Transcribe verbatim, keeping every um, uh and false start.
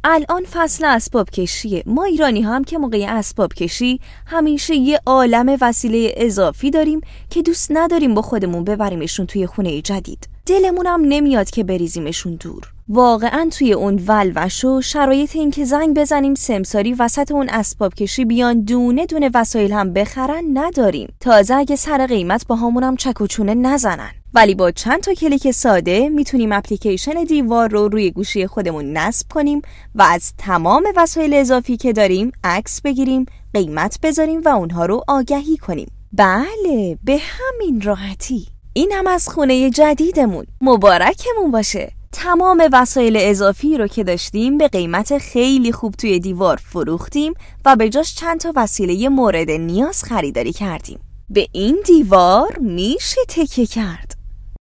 الان فصل اسباب کشیه. ما ایرانی هم که موقع اسباب کشی همیشه یه عالمه وسیله اضافی داریم که دوست نداریم با خودمون ببریمشون توی خونه جدید. دلمونم نمیاد که بریزیمشون دور. واقعا توی اون ولوش و شرایط این که زنگ بزنیم سمساری وسط اون اسباب کشی بیان دونه دونه وسایل هم بخرن نداریم. تازه اگه سر قیمت با همونم چک و چونه نزنن. ولی با چند تا کلیک ساده میتونیم اپلیکیشن دیوار رو روی گوشی خودمون نصب کنیم و از تمام وسایل اضافی که داریم عکس بگیریم، قیمت بذاریم و اونها رو آگهی کنیم. بله، به همین راحتی. این هم از خونه جدیدمون. مبارکمون باشه. تمام وسایل اضافی رو که داشتیم به قیمت خیلی خوب توی دیوار فروختیم و به جاش چند تا وسیله مورد نیاز خریداری کردیم. به این دیوار میشه تکیه کرد.